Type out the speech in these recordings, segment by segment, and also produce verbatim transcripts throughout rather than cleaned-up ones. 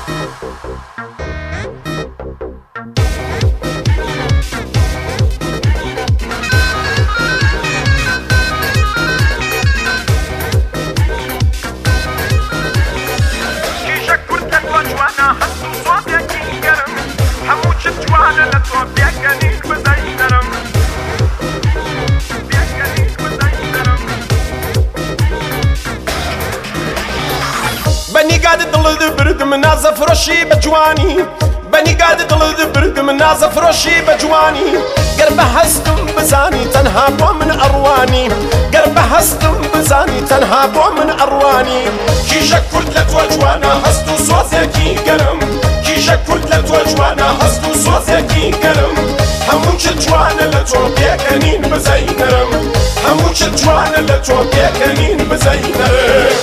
بني قاعد دڵ برد من نازە فرۆشی بە جوانی بنی قاعد دڵ برد من نازە فرۆشی بە جوانی گەر بە هەستم بزانی تەنها بۆ من ئەڕوانی گەر بە هەستم بزانی تەنها بۆ من ئەڕوانی کیژە کورد لە تۆ جوانە هەست و سۆزێکی گەرم کیژە کورد لە تۆ جوانە هەست و سۆزێکی گەرم هەموو چ جوانە لە تۆ پێکەنین بزەینەرم هەموو چ جوانە لە تۆ پێکەنین بزەینەرم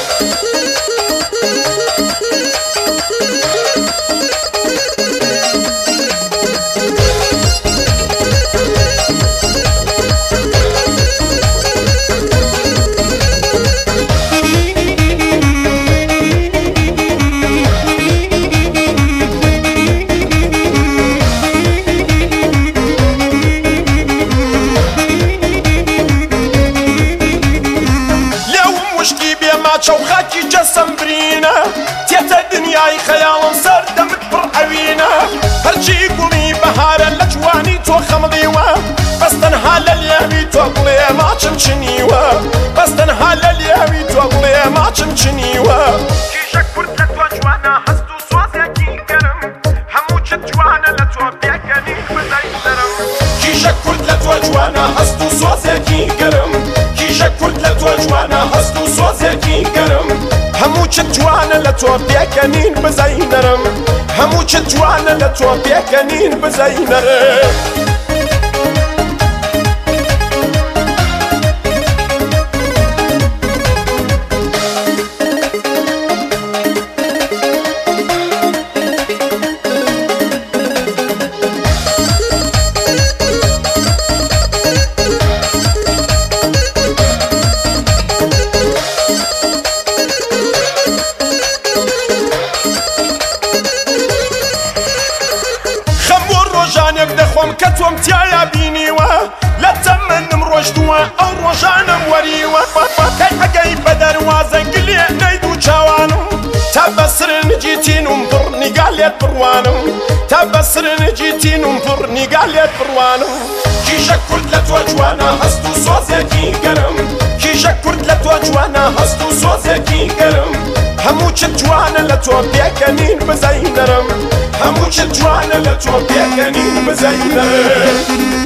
چەوخاکی جەسەم برینە تێتە دنیای خەیاڵم سەر دەمت پڕ ئەوینە هەرچی گوڵی بەهارە لە جوانی تۆ خەمڵیوە بەس تەنها لە لیاوی تۆ بڵێ ماچم چنیوە بەس تەنها لە لیاوی تۆ بڵێ ماچم چنیوە کیژە کورد لە تۆ جوانە هەست و سۆزێکی گەرم هەموو چ جوانە لە تۆ پێکەنی بزەینەرم کیژە کورد لە تۆ جوانە هەست و سۆزێکی گەرم کیژە کورد لە تۆ جوانە هەست و سۆزێکی گەرم هەموو چ جوانە لە تۆ پێکەنین بزەینەرم هەموو چ جوانە لە تۆ پێکەنین بزەینەرم ڕۆژانێک دەخۆم کە تۆم تایە بینیوە لە تەمەنم ڕۆژتووە ئەو ڕۆژانم وەریوە کەی ئەگەی بە دەروازە گلێ نەید و چاوانم تا بەسرنجی تینم پڕ نیگالێت بڕوانم تا بەسرنجی تینم پڕ نیگالێت بڕوانم کیژە کورد لە تۆ جوانە هەست و سۆزێکی گەرم کیژە کورد لە تۆ جوانە هەست و سۆزێکی گەرم هەموو چ جوانە لە تۆ پێکەنین بزەینەرم هەموو چ جوانە لە تۆ پێکەنین بزەینەرم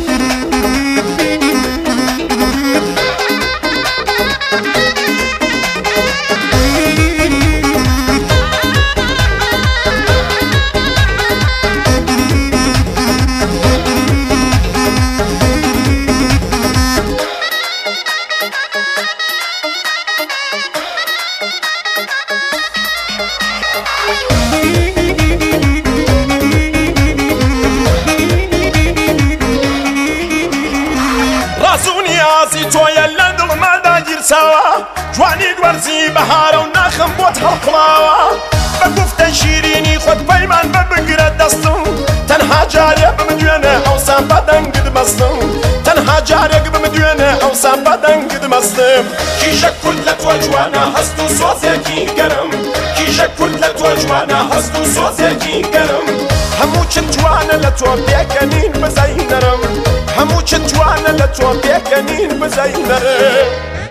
ڕازونیازی تۆیە لە دڵمادا گیرساوە جوانی وەرزی بەهارە و ناخم بۆت هەڵقڵاوە بە گوفتە شیرینی خۆت پەیمان بە بگرە دەستم تەنها جارێ بمدوێنە ئەوسان بەدەنگت مەستم تەنها جارێک بمدوێنە ئەوسان بەدەنگت مەستم کیژە کورد لە تۆ جوانە هەست و سۆزێکی گەرم کیژە کورد لە تۆ جوانە هەست و سۆزێکی گەرم هەموو چ جوانە لە تۆ پێکەنین بزەینەرم هەموو چ جوانە لە تۆ پێکەنین بزەینەرم